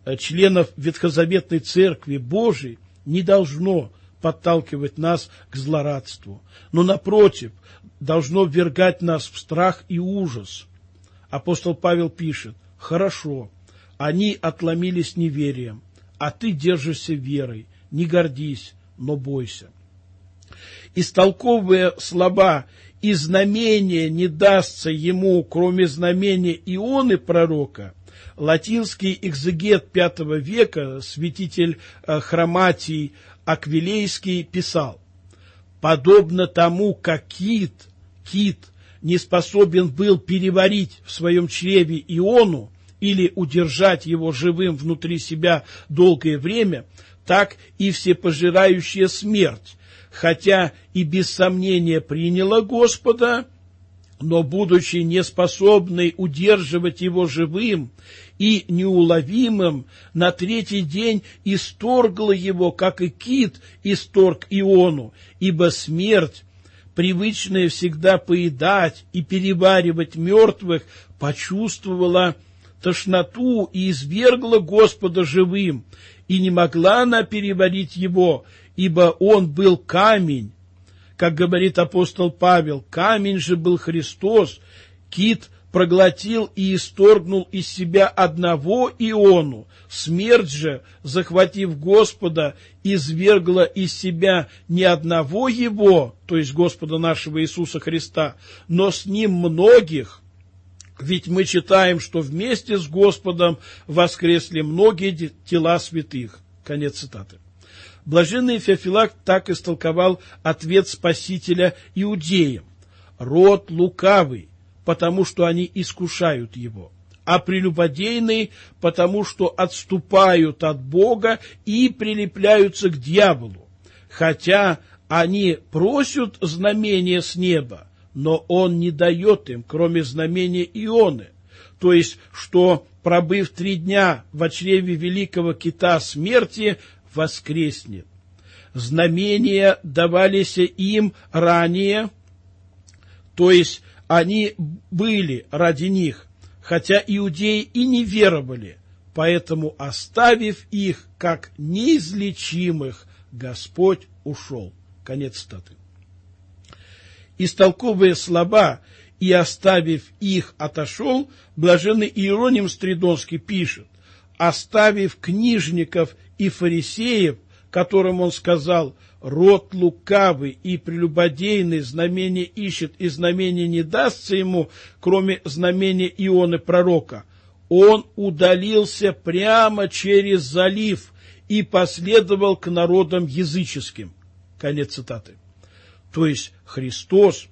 членов Ветхозаветной Церкви Божией, не должно подталкивать нас к злорадству, но, напротив, должно ввергать нас в страх и ужас. Апостол Павел пишет: «Хорошо, они отломились неверием, а ты держишься верой, не гордись, но бойся». Истолковывая слова «и знамение не дастся ему, кроме знамения Ионы пророка», латинский экзегет пятого века, святитель Хроматий Аквилейский, писал: «Подобно тому, как кит, кит не способен был переварить в своем чреве Иону или удержать его живым внутри себя долгое время, так и всепожирающая смерть, хотя и без сомнения приняла Господа, но, будучи неспособной удерживать его живым и неуловимым, на третий день исторгла его, как и кит исторг Иону, ибо смерть, привычная всегда поедать и переваривать мертвых, почувствовала тошноту и извергла Господа живым, и не могла она переварить его, ибо он был камень». Как говорит апостол Павел, камень же был Христос, кит проглотил и исторгнул из себя одного Иону, смерть же, захватив Господа, извергла из себя не одного его, то есть Господа нашего Иисуса Христа, но с ним многих. Ведь мы читаем, что вместе с Господом воскресли многие тела святых. Конец цитаты. Блаженный Феофилакт так истолковал ответ Спасителя иудеям: «Род лукавый, потому что они искушают его, а прелюбодейный, потому что отступают от Бога и прилепляются к дьяволу, хотя они просят знамения с неба, но он не дает им, кроме знамения Ионы». То есть, что, пробыв три дня в чреве великого кита смерти, воскреснет. Знамения давались им ранее, то есть они были ради них, хотя иудеи и не веровали, поэтому, оставив их как неизлечимых, Господь ушел. Конец цитаты. Истолковывая слова «и оставив их отошел», блаженный Иероним Стридонский пишет: «Оставив книжников и фарисеев, которым он сказал: род лукавый и прелюбодейный знамение ищет, и знамение не дастся ему, кроме знамения Ионы пророка, он удалился прямо через залив и последовал к народам языческим». Конец цитаты. То есть Христос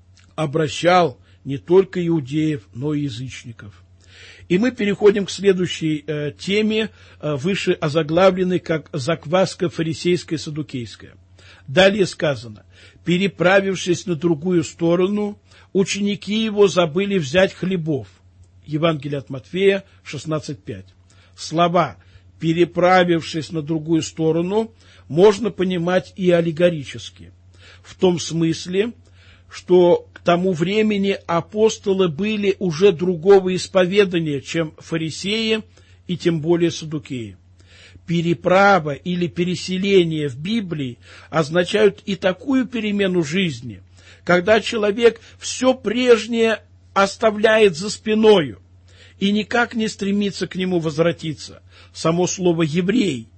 обращал не только иудеев, но и язычников. И мы переходим к следующей э, теме, э, выше озаглавленной как «закваска фарисейская саддукейская». Далее сказано: «Переправившись на другую сторону, ученики его забыли взять хлебов». Евангелие от Матфея шестнадцать пять. Слова «переправившись на другую сторону» можно понимать и аллегорически, в том смысле, что к тому времени апостолы были уже другого исповедания, чем фарисеи и тем более саддукеи. Переправа или переселение в Библии означают и такую перемену жизни, когда человек все прежнее оставляет за спиною и никак не стремится к нему возвратиться. Само слово «еврей»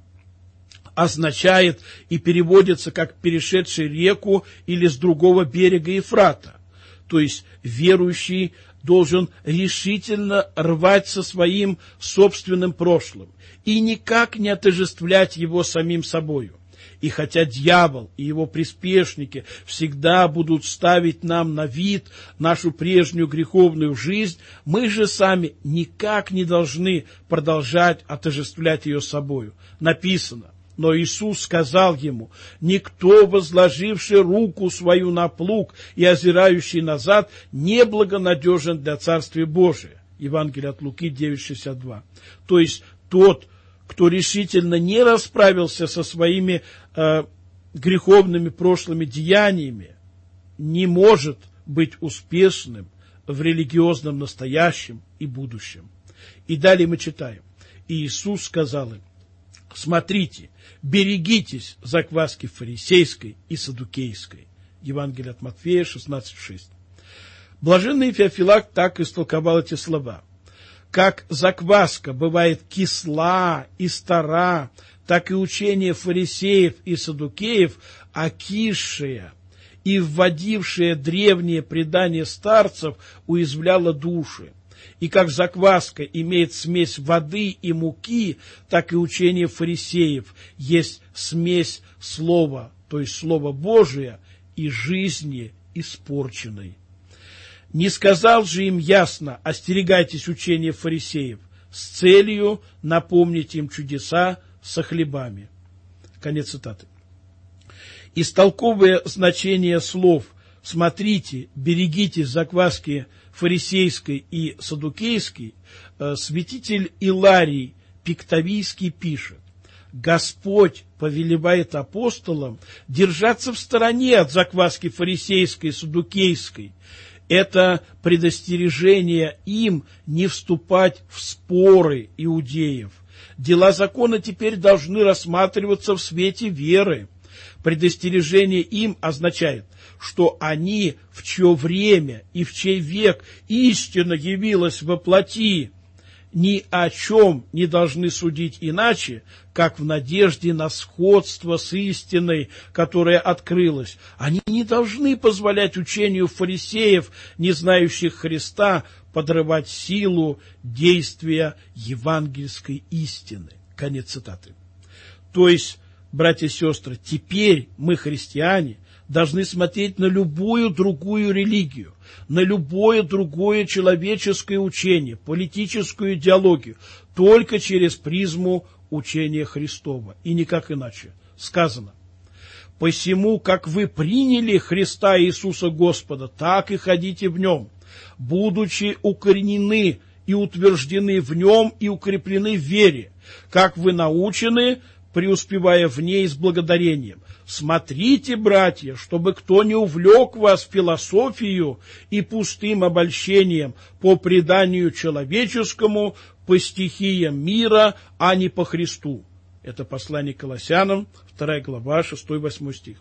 означает и переводится как «перешедший реку» или «с другого берега Ефрата». То есть верующий должен решительно рвать со своим собственным прошлым и никак не отождествлять его самим собою. И хотя дьявол и его приспешники всегда будут ставить нам на вид нашу прежнюю греховную жизнь, мы же сами никак не должны продолжать отождествлять ее собою. Написано: «Но Иисус сказал ему: никто, возложивший руку свою на плуг и озирающий назад, не благонадежен для Царствия Божия». Евангелие от Луки девять шестьдесят два. То есть тот, кто решительно не расправился со своими э, греховными прошлыми деяниями, не может быть успешным в религиозном настоящем и будущем. И далее мы читаем: И Иисус сказал им: смотрите, берегитесь закваски фарисейской и саддукейской. Евангелие от Матфея шестнадцать шесть. Блаженный Феофилакт так истолковал эти слова. Как закваска бывает кисла и стара, так и учение фарисеев и саддукеев, окисшее и вводившее древние предания старцев, уязвляло души. И как закваска имеет смесь воды и муки, так и учение фарисеев есть смесь слова, то есть Слова Божия, и жизни испорченной. Не сказал же им ясно: остерегайтесь учения фарисеев, с целью напомнить им чудеса со хлебами. Конец цитаты. Истолковывая значение слов «смотрите, берегитесь закваски фарисейской и саддукейской», святитель Иларий Пиктавийский пишет: Господь повелевает апостолам держаться в стороне от закваски фарисейской и саддукейской. Это предостережение им не вступать в споры иудеев. Дела закона теперь должны рассматриваться в свете веры. Предостережение им означает, что они, в чье время и в чей век истина явилась во плоти, ни о чем не должны судить иначе, как в надежде на сходство с истиной, которая открылась. Они не должны позволять учению фарисеев, не знающих Христа, подрывать силу действия евангельской истины. Конец цитаты. То есть, братья и сестры, теперь мы, христиане, должны смотреть на любую другую религию, на любое другое человеческое учение, политическую идеологию, только через призму учения Христова, и никак иначе. Сказано: «Посему, как вы приняли Христа Иисуса Господа, так и ходите в Нем, будучи укоренены и утверждены в Нем и укреплены в вере, как вы научены, преуспевая в ней с благодарением. Смотрите, братья, чтобы кто не увлек вас философию и пустым обольщением по преданию человеческому, по стихиям мира, а не по Христу». Это послание к Колоссянам, вторая глава, шестой-восьмой стих.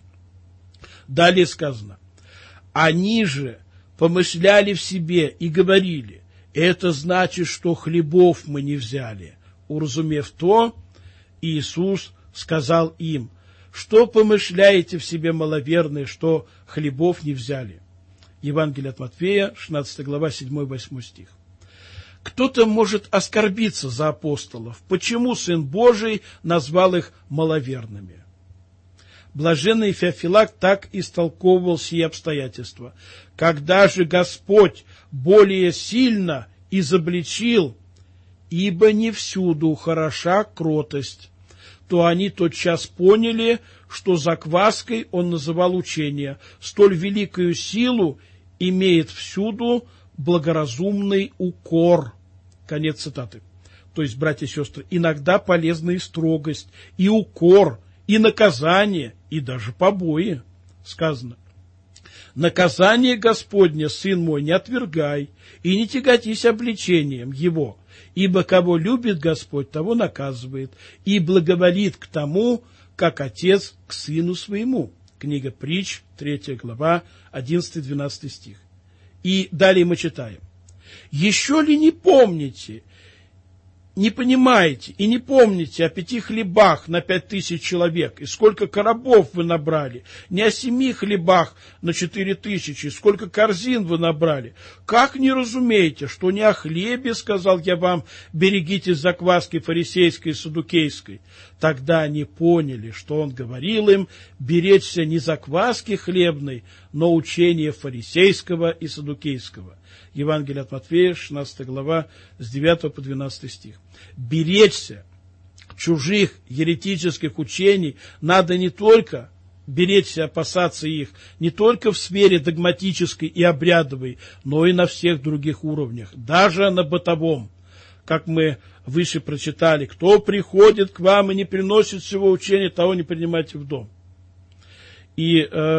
Далее сказано: «Они же помышляли в себе и говорили: это значит, что хлебов мы не взяли. Уразумев то, Иисус сказал им: что помышляете в себе, маловерные, что хлебов не взяли?» Евангелие от Матфея, шестнадцатая глава, седьмой-восьмой стих. Кто-то может оскорбиться за апостолов. Почему Сын Божий назвал их маловерными? Блаженный Феофилакт так истолковывал сие обстоятельства. Когда же Господь более сильно изобличил: ибо не всюду хороша кротость, то они тотчас поняли, что закваской он называл учение. Столь великую силу имеет всюду благоразумный укор. Конец цитаты. То есть, братья и сестры, иногда полезна и строгость, и укор, и наказание, и даже побои. Сказано: «Наказание Господне, сын мой, не отвергай, и не тяготись обличением его, ибо кого любит Господь, того наказывает, и благоволит к тому, как отец к сыну своему». Книга Притч, третья глава, одиннадцатый-двенадцатый стих. И далее мы читаем: «Еще ли не помните, не понимаете и не помните о пяти хлебах на пять тысяч человек, и сколько коробов вы набрали, не о семи хлебах на четыре тысячи, сколько корзин вы набрали? Как не разумеете, что не о хлебе, сказал я вам, берегитесь закваски фарисейской и саддукейской?» Тогда они поняли, что он говорил им беречься не закваски хлебной, но учения фарисейского и саддукейского. Евангелие от Матфея, шестнадцатая глава, с девятого по двенадцатый стих. Беречься чужих еретических учений надо не только беречься, опасаться их, не только в сфере догматической и обрядовой, но и на всех других уровнях, даже на бытовом. Как мы выше прочитали: «Кто приходит к вам и не приносит всего учения, того не принимайте в дом». И э,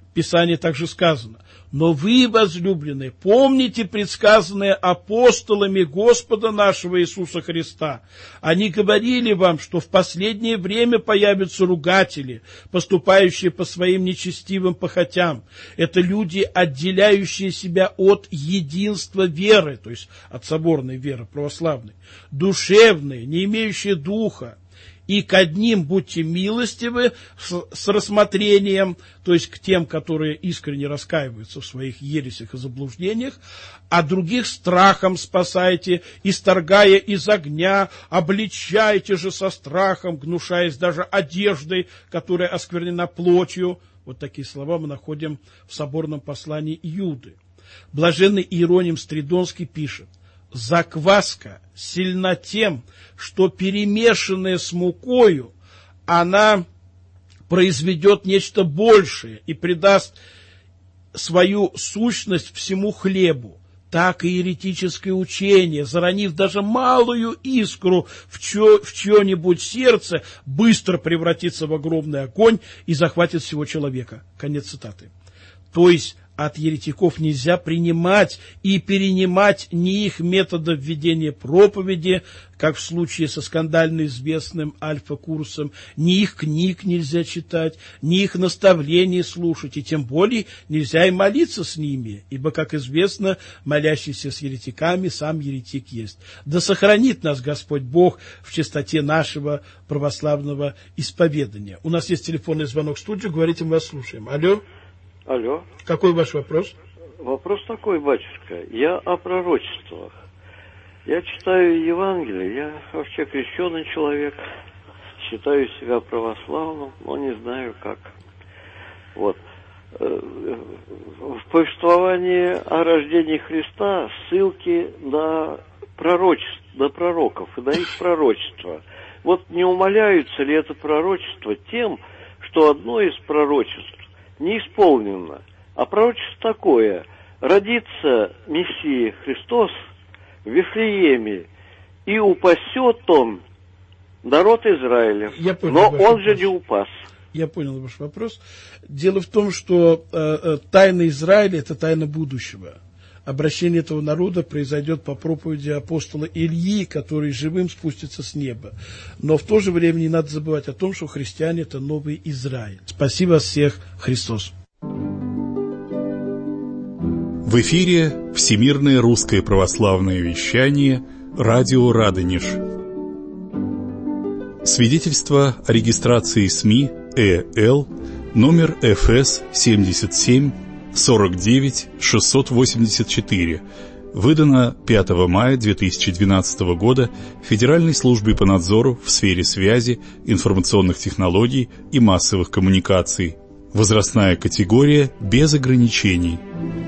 в Писании также сказано: «Но вы, возлюбленные, помните предсказанное апостолами Господа нашего Иисуса Христа. Они говорили вам, что в последнее время появятся ругатели, поступающие по своим нечестивым похотям. Это люди, отделяющие себя от единства веры», то есть от соборной веры православной, «душевные, не имеющие духа. И к одним будьте милостивы с, с рассмотрением», то есть к тем, которые искренне раскаиваются в своих ересях и заблуждениях, «а других страхом спасайте, исторгая из огня, обличайте же со страхом, гнушаясь даже одеждой, которая осквернена плотью». Вот такие слова мы находим в соборном послании Иуды. Блаженный Иероним Стридонский пишет: «Закваска сильна тем, что, перемешанная с мукою, она произведет нечто большее и придаст свою сущность всему хлебу. Так и еретическое учение, заронив даже малую искру в, чё, в чье-нибудь сердце, быстро превратится в огромный огонь и захватит всего человека». Конец цитаты. То есть от еретиков нельзя принимать и перенимать ни их методов ведения проповеди, как в случае со скандально известным Альфа-курсом, ни их книг нельзя читать, ни их наставлений слушать, и тем более нельзя и молиться с ними, ибо, как известно, молящийся с еретиками сам еретик есть. Да сохранит нас Господь Бог в чистоте нашего православного исповедания. У нас есть телефонный звонок в студию, говорите, мы вас слушаем. Алло. Алло. Какой ваш вопрос? Вопрос такой, батюшка. Я о пророчествах. Я читаю Евангелие, я вообще крещеный человек, считаю себя православным, но не знаю как. Вот. В повествовании о рождении Христа ссылки на пророчеств, на пророков и на их пророчества. Вот не умаляются ли это пророчество тем, что одно из пророчеств не исполнено, а пророчество такое: родится Мессия Христос в Вифлееме, и упасет он народ Израиля. Но он вопрос. же не упас. Я понял ваш вопрос. Дело в том, что э, тайна Израиля – это тайна будущего. Обращение этого народа произойдет по проповеди апостола Ильи, который живым спустится с неба. Но в то же время не надо забывать о том, что христиане – это новый Израиль. Спасибо всех, Христос. В эфире Всемирное русское православное вещание «Радио Радонеж». Свидетельство о регистрации СМИ ЭЛ номер эф эс семьдесят семь сорок девять шестьсот восемьдесят четыре, выдано пятого мая две тысячи двенадцатого года Федеральной службой по надзору в сфере связи, информационных технологий и массовых коммуникаций. Возрастная категория без ограничений.